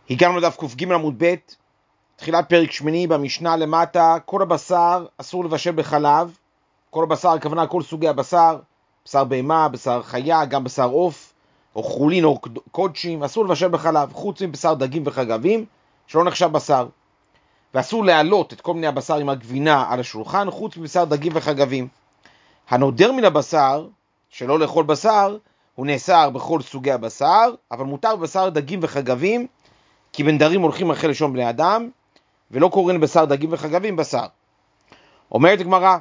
הגענו לדף ק"ג עמוד ב', תחילת פרק שמיני במשנה למטה. כל הבשר אסור לבשל בחלב. כל הבשר, הכוונה כל סוגי הבשר, בשר בהמה, בשר חיה, גם בשר עוף, או חולין או קודשים, אסור לבשל בחלב, חוץ מבשר דגים וחגבים, שלא נחשב בשר. ואסור להעלות את כל מיני הבשר עם הגבינה על השולחן, חוץ מבשר דגים וחגבים. הנודר מן הבשר, שלא לאכול בשר, הוא נאסר בכל סוגי הבשר, אבל מותר בשר דגים וחגבים, כי בנדרים הולכים אחרי לשון בני אדם, ולא קוראים בשר דגים וחגבים בשר. אומרת הגמרא,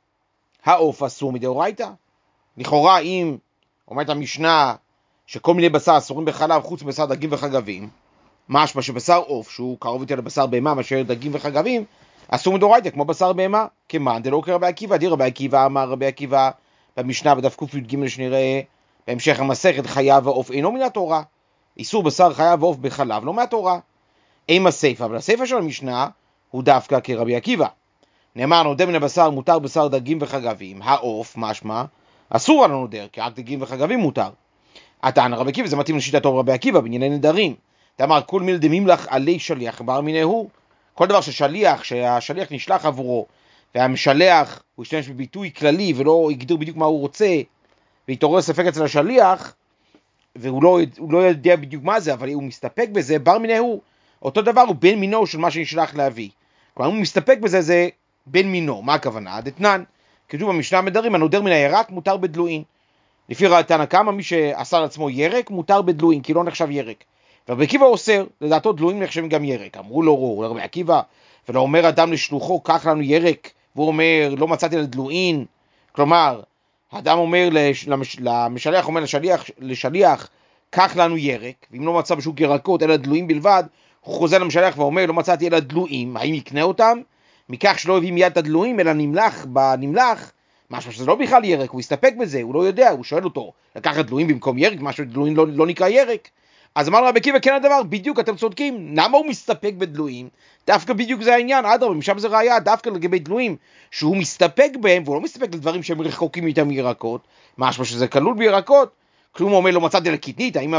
העוף אסור מדאורייתא. לכאורה אם אומרת המשנה שכל מיני בשר אסורים בחלב חוץ מבשר דגים וחגבים, משמע שבשר עוף שהוא קרוב יותר לבשר בהמה מאשר דגים וחגבים, אסור מדאורייתא כמו בשר בהמה. כמאן דלא כרבי עקיבא, רבי עקיבא אמר רבי עקיבא במשנה בדף קי"ג שנראה בהמשך המסכת, חיה ועוף אינו מן התורה. איסור בשר חיה ועוף בחלב לא מהתורה. עם הסייפה, אבל הסייפה של המשנה הוא דווקא כרבי עקיבא. נאמר נודר מן הבשר מותר בשר דגים וחגבים, העוף משמע אסור על הנודר, כי רק דגים וחגבים מותר. עתן רבי עקיבא, זה מתאים לשיטתו רבי עקיבא בענייני נדרים. דאמר כל מיל דמימלך עלי שליח בר מינהו. כל דבר שהשליח נשלח עבורו, והמשלח הוא ישתמש בביטוי כללי ולא יגדיר בדיוק מה הוא רוצה, והתעורר ספק אצל השליח, והוא לא יודע בדיוק מה זה, אבל הוא מסתפק בזה, בר מינהו, אותו דבר הוא בן מינו של מה שנשלח להביא. כלומר, הוא מסתפק בזה, זה בן מינו. מה הכוונה? דתנן, כתוב במשנה מדרים, הנודר מן הירק מותר בדלוין. לפי תנא קמא, מי שעשה לעצמו ירק מותר בדלוין, כי לא נחשב ירק. ורבי עקיבא אוסר, לדעתו דלויים נחשבים גם ירק. אמרו לו רבי עקיבא, ולא אומר אדם לשלוחו, קח לנו ירק, והוא אומר, לא מצאתי לדלוין. כלומר, האדם אומר למשלח, אומר לשליח, קח לנו ירק, ואם לא מצא בשוק ירקות אלא דלויים בלבד, הוא חוזר למשלח ואומר, לא מצאתי אלא דלויים, האם יקנה אותם? מכך שלא הביא מיד את הדלויים, אלא נמלח בנמלח, משהו שזה לא בכלל ירק, הוא יסתפק בזה, הוא לא יודע, הוא שואל אותו, לקחת דלויים במקום ירק, משהו דלויים לא נקרא ירק. אז אמר רבי עקיבא, כן הדבר, בדיוק אתם צודקים, למה הוא מסתפק בדלויים? דווקא בדיוק זה העניין, אדרבה, משם זה ראיה, דווקא לגבי דלויים, שהוא מסתפק בהם, והוא לא מסתפק לדברים שהם רחוקים איתם מירקות, משהו שזה כלול בירקות, כלום הוא אומר, לא מצאתי לקטנית, האם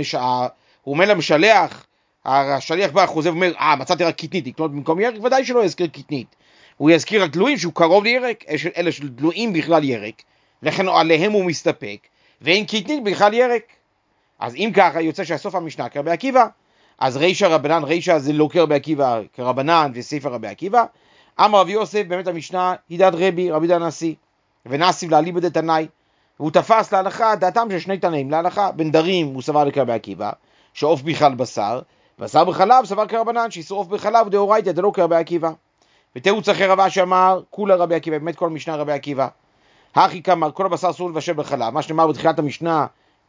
הוא אומר למשלח, השליח בא חוזר ואומר, מצאתי רק קטנית, לקנות במקום ירק, ודאי שלא יזכיר קטנית, הוא יזכיר רק דלויים שהוא קרוב לירק, אלה של דלויים בכלל ירק, לכן עליהם הוא מסתפק, ואין קטנית בכלל ירק. אז אם ככה יוצא שהסוף המשנה כרבי עקיבא, אז רישא רבנן, רישא זה לא כרבי עקיבא כרבנן וסייפא רבי עקיבא. אמר רבי יוסף, באמת המשנה הידד רבי יהודה הנשיא, ונסיב לאליבא דתנאי, והוא תפס להלכה דעתם של שני תנאים להלכה. בנדרים הוא סבר לכרבי עקיבא, שעוף בכלל בשר, בשר בחלב סבר כרבנן, שאיסור עוף בחלב דאורייתא דלא כרבי עקיבא. ותירוץ אחר רבה שאמר כולה רבי עקיבא, באמת כל המשנה רבי עקיבא. הכי כמר כל הבשר אסור לבשל בחלב, מה שנאמר בתחילת המשנה,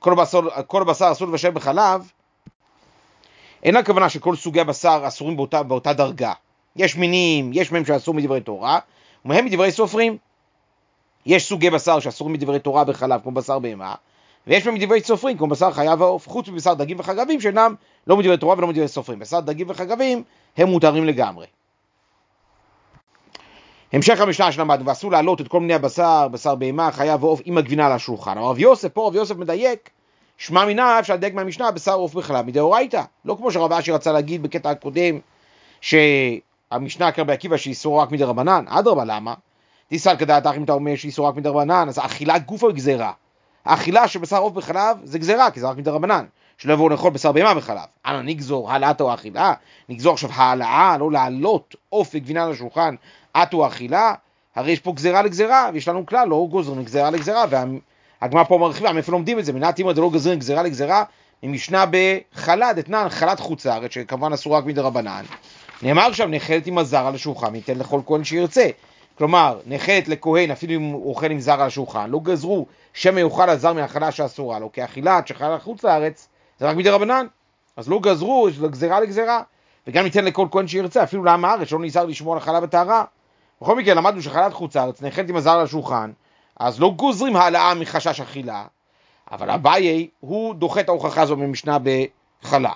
כל הבשר אסור לבשל בחלב, אין הכוונה שכל סוגי הבשר אסורים באותה דרגה. יש מינים, יש מהם שאסור מדברי תורה, ומהם מדברי סופרים. יש סוגי בשר שאסורים מדברי תורה בחלב, כמו בשר בהמה, ויש מהם מדברי סופרים, כמו בשר חיה ועוף, חוץ מבשר דגים וחגבים, שאינם לא מדברי תורה ולא מדברי סופרים. בשר דגים וחגבים הם מותרים לגמרי. המשך המשנה שלמדנו, ואסור להעלות את כל מיני הבשר, בשר בהמה, חיה ועוף, עם הגבינה על השולחן. אבל רב יוסף מדייק, שמע מינה אפשר לדייק מהמשנה, בשר עוף בחלב מדאורייתא. לא כמו שרב אשי רצה להגיד בקטע הקודם, שהמשנה כרבי עקיבא שאיסור רק מדרבנן. אדרבה, למה? תיסל כדעתך אם אתה אומר שאיסור רק מדרבנן, אז האכילה גופה גזירה. האכילה של בשר עוף בחלב זה גזירה, כי זה רק מדרבנן. שלא יבואו לאכול בשר בהמה בחלב. אנא נגזור העלאת או האכילה, נגזור עכשיו העלאה, לא להעלות עוף וגבינה על השולחן, או האכילה, הרי יש פה גזירה לגזירה, ויש לנו כלל, לא גוזרים גזירה לגזירה, והגמרא פה מרחיבה, מאיפה לומדים את זה? מנת אימא זה לא גזירים גזירה לגזירה, היא משנה בחלת, אתנן, חלת חוץ לארץ, שכמובן אסור רק מדרבנן. נאמר שם, נחלת עם הזר על השולחן, ניתן לכל כהן שירצה. כלומר, נחלת לכהן, אפילו אם הוא אוכל עם זר על השולחן, לא גזרו שמא יאכל הזר מהאכלה שאסורה לו, כי אכילת שחלת חוץ לארץ, זה רק מדרבנן. אז לא גזרו, זה גזירה לגזירה, וגם ניתן לכל כהן שירצה, אפילו לעם הארץ, שלא נזהר לשמור על החלה וטהרה. בכל מקרה, למדנו שחלת חוץ לארץ, נחלת עם הזר על השולחן, אז לא גוזרים העלאה מחשש אכילה, אבל אביי הוא דוחה את ההוכחה הזו במשנה בחלה.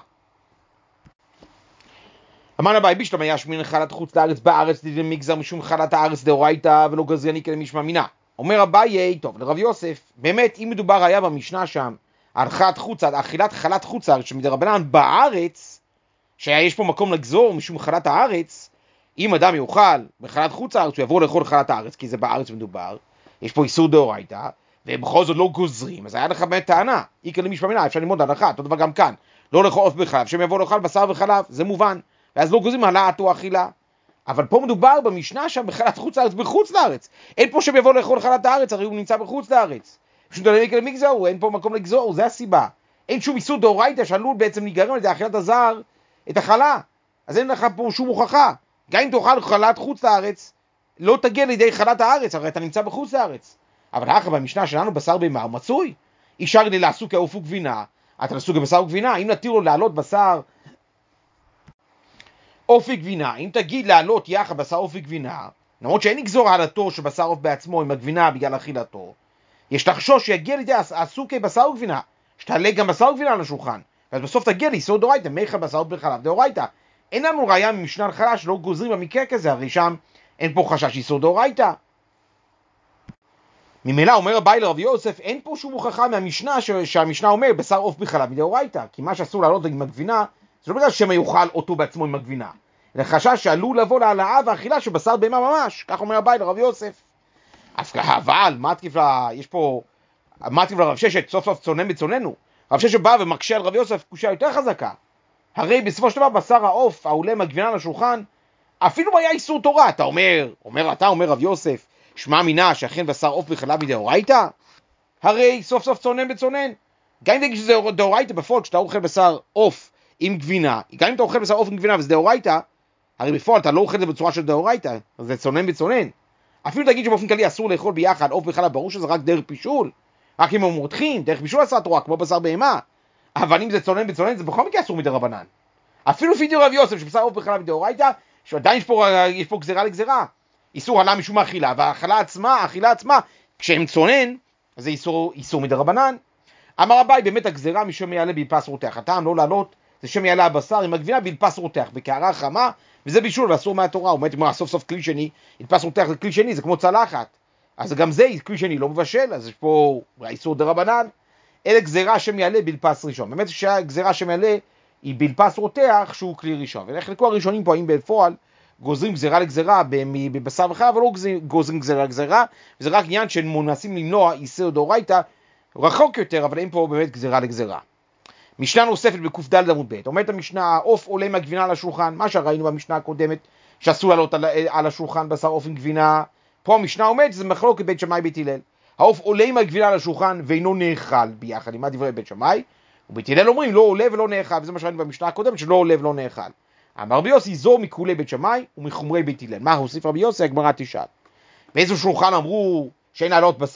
אמר אביי בישלמה ישמין חלת חוץ לארץ בארץ דין מגזר משום חלת הארץ דאורייתא ולא גזרני כלמשמע מינה. אומר אביי, טוב, לרב יוסף, באמת אם מדובר היה במשנה שם על חלת חוץ, על אכילת חלת חוץ לארץ שמדרבנן בארץ, שיש פה מקום לגזור משום חלת הארץ, אם אדם יאכל בחלת חוץ הארץ, הוא יבוא לאכול חלת הארץ, כי זה בארץ מדובר, יש פה איסור דאורייתא, ובכל זאת לא גוזרים, אז היה לך באמת טענה, איקרא למשמע מינא, אפשר ללמוד הלכה, אותו דבר גם כאן, לא לאכול עוף בחלב, שהם יבואו לאכול בשר וחלב, זה מובן, ואז לא גוזרים העלאת או אכילה. אבל פה מדובר במשנה שם בחלת חוץ לארץ, בחוץ לארץ, אין פה שהם יבואו לאכול חלת הארץ, הרי הוא נמצא בחוץ לארץ, פשוט איקרא למגזור, אין פה מקום לגזור, זה הסיבה. אין שום איסור דאורייתא שעלול בעצם להיגרם על ידי אכילת הזר את החלה, אז אין לך פה שום הוכחה. גם אם תאכל חלת חוץ לארץ, לא תגיע לידי חלת הארץ, הרי אתה נמצא בחוץ לארץ. אבל אחר במשנה שלנו בשר בהמה הוא מצוי. אישר לי לעסוק כעוף וגבינה, אתה לעסוק כבשר וגבינה, אם נתיר לו לעלות בשר עוף וגבינה, אם תגיד לעלות יחד בשר עוף וגבינה, למרות שאין נגזור העלתו של בשר עוף בעצמו עם הגבינה בגלל אכילתו, יש לחשוש שיגיע לידי עסוק כבשר וגבינה, שתעלה גם בשר וגבינה על השולחן, ואז בסוף תגיע לאיסור דאורייתא, מיכה בשר עוף בחלב דאורייתא. אין לנו ראיה ממשנה לחלה שלא גוזרים במקרה כזה, הרי שם אין פה חשש איסור דאורייתא. ממילא אומר אביי לרב יוסף, אין פה שום הוכחה מהמשנה שהמשנה אומר בשר עוף בחלב מדאורייתא, כי מה שאסור לעלות עם הגבינה, זה לא בגלל שמא יאכל אותו בעצמו עם הגבינה, אלא חשש שעלול לבוא להעלאה והאכילה של בשר בהמה ממש, כך אומר אביי לרב יוסף. אבל יש פה מתקיף לרב ששת, סוף סוף צונן בצוננו. רב ששת בא ומקשה על רב יוסף קושיה יותר חזקה. הרי בסופו של דבר בשר העוף העולה מהגבינה לשולחן, אפילו היה איסור תורה. אתה אומר רב יוסף, שמע מינה שאכן בשר עוף בחלב מדאורייתא? הרי סוף סוף צונן בצונן. גם אם תגיד שזה דאורייתא בפועל, כשאתה אוכל בשר עוף עם גבינה, גם אם אתה אוכל בשר עוף עם גבינה וזה דאורייתא, הרי בפועל אתה לא אוכל את זה בצורה של דאורייתא, אז זה צונן בצונן. אפילו תגיד שבאופן כללי אסור לאכול ביחד עוף בחלב, ברור שזה רק דרך פישול, רק אם הם מורתחים, דרך פישול עשה תורה, כמו בשר בהמה. אבל אם זה צונן בצונן, זה בכל מקרה אסור מדרבנן. אפילו לפי רב יוסף שבשר עוף בחלב מדאורייתא, שעדיין יש פה גזירה לגזירה. איסור עלה משום האכילה, והאכילה עצמה, כשהם צונן, אז זה איסור מדרבנן. אמר אביי, באמת הגזירה משם יעלה בלפס רותח. הטעם לא לעלות, זה שם יעלה הבשר עם הגבינה בלפס רותח, בקערה חמה, וזה בישול ואסור מהתורה. הוא אומר, סוף סוף כלי שני, בלפס רותח זה כלי שני, זה כמו צלחת. אז גם זה כלי שני לא מבשל, אז יש פה איסור דרבנן. אלה גזירה שם יעלה בלפס ראשון. באמת שהגזירה שם יעלה היא בלפס רותח שהוא כלי ראשון. ולכו הראשונים פה, האם בפועל גוזרים גזירה לגזירה בבשר וחלב, אבל לא גוזרים גזירה לגזירה, וזה רק עניין שמנסים למנוע איסור דאורייתא רחוק יותר, אבל אין פה באמת גזירה לגזירה. משנה נוספת בק"ד עמוד ב', אומרת המשנה, העוף עולה מהגבינה על השולחן, מה שראינו במשנה הקודמת, שאסור לעלות על השולחן בשר עוף עם גבינה, פה המשנה אומרת, זה מחלוקת בית שמאי בית הלל. העוף עולה מהגבינה על השולחן ואינו נאכל ביחד, עם מה דברי בית שמאי, ובית הלל אומרים לא עולה ולא נאכל, וזה מה שראינו במשנה הקודמת, שלא עולה ולא נאכל. אמר רבי יוסי, זו מכולי בית שמאי ומחומרי בית הלל. מה הוסיף רבי יוסי? הגמרא תשאל. באיזה שולחן אמרו שאין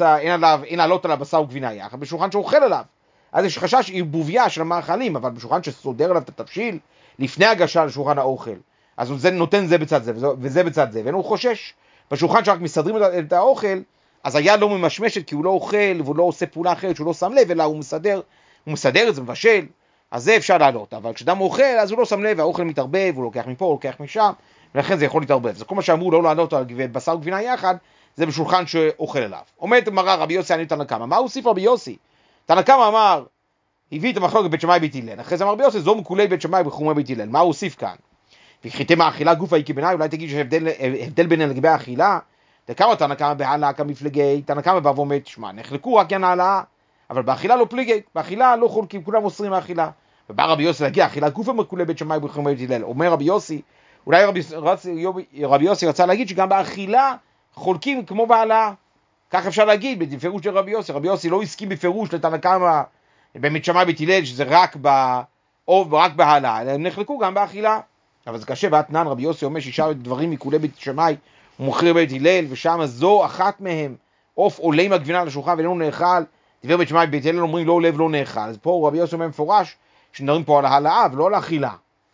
לעלות עליו בשר וגבינה יחד? בשולחן שאוכל עליו. אז יש חשש ערבוביה של המאכלים, אבל בשולחן שסודר עליו את התבשיל לפני הגשה לשולחן האוכל, אז הוא נותן זה בצד זה וזה בצד זה, ואין הוא חושש. בשולחן שרק מסדרים את האוכל, אז היד לא ממשמשת כי הוא לא אוכל והוא לא עושה פעולה אחרת שהוא לא שם לב, אלא הוא מסדר את זה, מבשל, אז זה אפשר לעלות. אבל כשאדם אוכל, אז הוא לא שם לב, והאוכל מתערבב, הוא לוקח מפה, הוא לוקח משם, ולכן זה יכול להתערבב. זה כל מה שאמרו לא לעלות על בשר וגבינה יחד, זה בשולחן שאוכל עליו. אומרת מרא רבי יוסי אני תנא קמא. מה הוסיף רבי יוסי? תנא קמא אמר, הביא את המחלוקת בית שמאי בית הלל. אחרי זה אמר רבי יוסי, זו מכולי בית שמאי וחומרי בית הלל. מה הוא הוסיף כאן? וכיתם האכילה גופה היא כביניים, אולי תגיד שהבדל ביניהם לגבי האכילה. תקרא תנא קמא בהעלאה כמפלגי, תנא קמא בא ואומר, תשמע, נחלקו רק עניין העלאה, אבל באכילה לא פליגי, באכילה לא חולקים, כולם אוסרים מהאכילה. ובא רבי יוסי להגיע, אכילה גופה מכולי בית שמאי וחומרי בית הלל. אומר רבי יוסי, אולי רבי יוסי רצה להגיד שגם באכילה חולקים כמו בהעלאה. כך אפשר להגיד בפירוש של רבי יוסי. רבי יוסי לא הסכים בפירוש לתנא קמא בבית שמאי בית הלל שזה רק בהעלאה, אלא הם נחלקו גם באכילה. אבל זה קשה, ואתנן רבי יוסי אומר שישה דברים מכולי בית שמאי ומוכרי בית הלל, ושם זו אחת מהם, עוף עולה עם הגבינה לשולחן ואינו נאכל. דברי בית שמאי בית הלל אומרים לא עולה ולא נאכל. אז פה רבי יוסי אומר מפורש שנדברים פה על העלאה ולא על האכילה.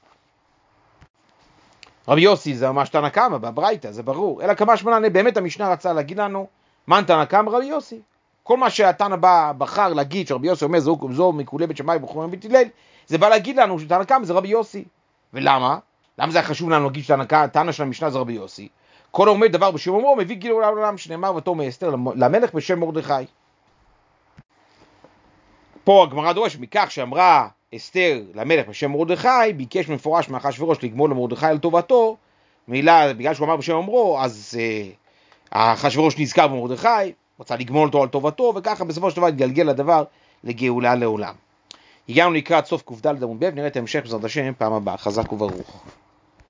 רבי יוסי זה ממש תנא קמא בברייתא, זה ברור. אלא כמה שמונה, באמת המשנה רצה להגיד לנו, מן תנא קמא רבי יוסי. כל מה שהתנא בחר להגיד שרבי יוסי אומר זו מכולי בית שמאי וחומרי בית הלל, זה בא להגיד לנו שתנא קמא זה רבי יוסי. ולמה? למה זה חשוב לנו להגיד שתנא של המשנה זה רבי יוסי? כל העומד דבר בשם אומרו מביא גילוי לעולם, שנאמר ותאמר אסתר למלך בשם מרדכי. פה הגמרא דורשת מכך שאמרה אסתר למלך בשם מרדכי, ביקש מפורש מאחשוורוש לגמול למרדכי על טובתו, מילה, בגלל שהוא אמר בשם אומרו, אז אחשוורוש נזכר במרדכי, רצה לגמול אותו על טובתו, וככה בסופו של דבר התגלגל הדבר לגאולה לעולם. הגענו לקראת סוף קד עמוד ב', נראה את ההמשך בעזרת השם פעם הבאה. חזק וברוך.